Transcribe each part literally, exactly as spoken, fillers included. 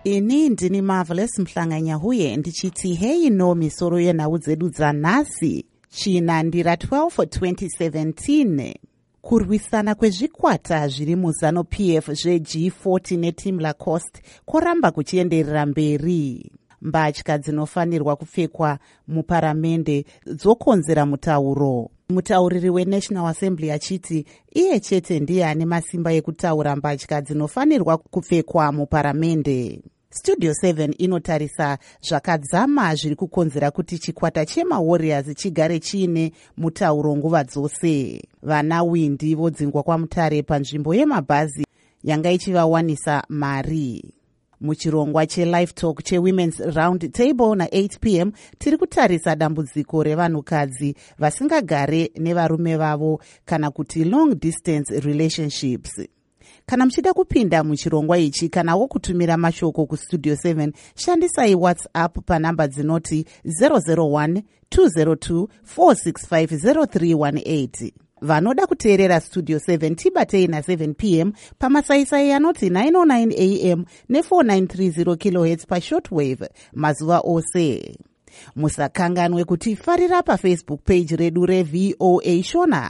Ini ndini Marvelous Mhlanganyahuye ndichiti hei no misoro yenhau dzedu dzanhasi chinandira twelve twenty seventeen. Kurwisana kwezvikwata zviri muZanu-P F zveG forty neTeam Lacoste koramba kuchienderera mberi. Mbatya dzinofanirwa kupfekwa muparamende dzokonzera mutauro. Mutauriri weNational Assembly achiti iye chete ndiye ane masimba ekutaura mbatya dzinofanirwa kupfekwa muparamende. Studio seven inotarisa zvakadzama zviri kukonzera kuti chikwata chemaWarriors chigare chiine mutauro nguva dzose. Vana Windi vodzingwa kwaMutare panzvimbo yemabhazi yanga ichivawanisa mari. Muchirongwa cheLive Talk cheWomen's Round Table na eight p m tiri kutarisa dambudziko revanhukadzi vasingagare nevarume vavo kana kuti long distance relationships. Kana mchida kupinda muchirongwa ichi kana wokutumira mashoko kuStudio seven, shandisai WhatsApp panamba dzinoti zero zero one two zero two four six five zero three one eight. Vanoda kuteerera Studio seven tibatei na seven p m pamasaisai anoti nine oh nine a m ne four nine three zero kilohertz pashortwave mazuva ose. Musakanganwe kuti farira paFacebook page redu reV O A Shona.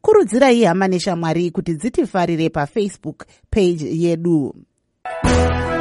Kurudzirai hama neshamwari kuti dzitifarire paFacebook page yedu.